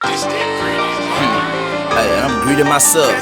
Hey, I'm greeting myself.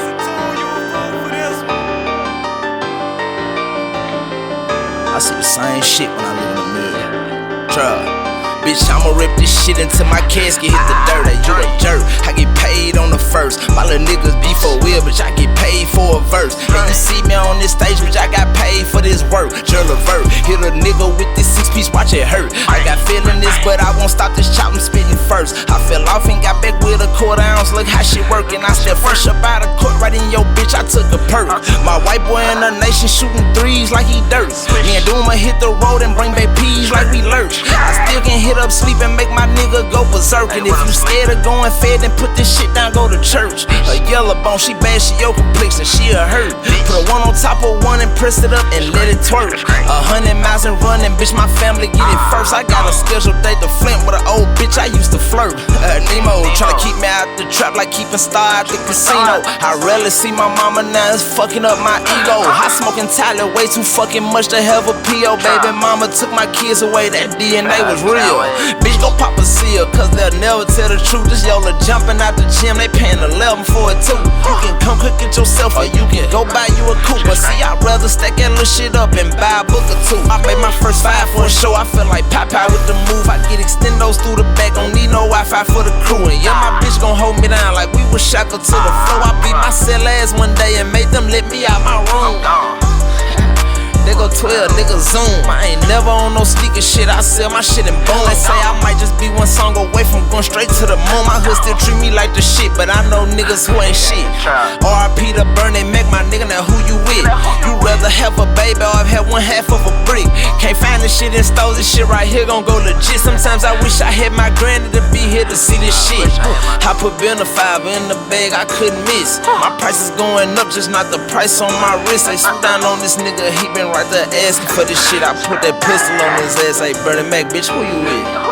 I see the same shit when I look in the mirror. Try. Bitch, I'ma rip this shit until my casket hit the dirt. Hey, you a jerk. I get paid on the first. My little niggas be for real, bitch. I get paid for a verse. And you see me on this stage, bitch. I got paid for this work. Drill a vert. Hit a nigga with this 6-piece, watch it hurt. I got feeling this, but I won't stop this chop. I'm spitting first. I fell off and got back with a quarter ounce. Look how shit working. I stepped fresh up out of court, right in your bitch. I took a perk. My white boy in the nation shooting threes like he dirt. Me and Dooma hit the road and bring back peas like we lurch. I still can hit up sleep and make my nigga go berserk. And if you scared of going fed, then put this shit down, go to church. A yellow bone, she bad, she your complexion, she a hurt. Put a one on top of one and press it up and let it twerk. 100 miles and running, bitch, my family get it first. I got a scheduled date to Flint with an old bitch I used to flirt. Nemo tryna keep me out the trap like keeping Star at the casino. I rarely see my mama now, it's fucking up my ego. Hot smoking Tyler, way too fucking much to have a P.O. Baby mama took my kids away, that DNA was real. Bitch, go pop a seal, cause they'll never tell the truth. This Yola jumping out the gym, they paying 11 for it too. You can come cook it yourself, or you can go buy you a coupe. But see, I'd rather stack that little shit up and buy a book or two. I made my first 5 for a show, I feel like Popeye with the move. I get extendos through the back, don't need no Wi-Fi for the crew. And yeah, my bitch gon' hold me down like we was shackled to the floor. I beat my cell ass one day and made them let me out my room. They go 12, nigga zoom. I ain't never on no sneaker shit, I sell my shit in boom. They say I might just be one song away from going straight to the moon. My hood still treat me like the shit, but I know niggas who ain't shit. R.I.P. to Bernie Mac, my nigga, now who you with? You rather have a baby or have had one half of a brick? Can't find this shit in stores, this shit right here gon' go legit. Sometimes I wish I had my granny to be here to see this shit. I put Benefiber in the bag, I couldn't miss. My price is going up, just not the price on my wrist. They stand on this nigga, he been right there asking for this shit. I put that pistol on his ass, like Bernie Mac, bitch, who you with?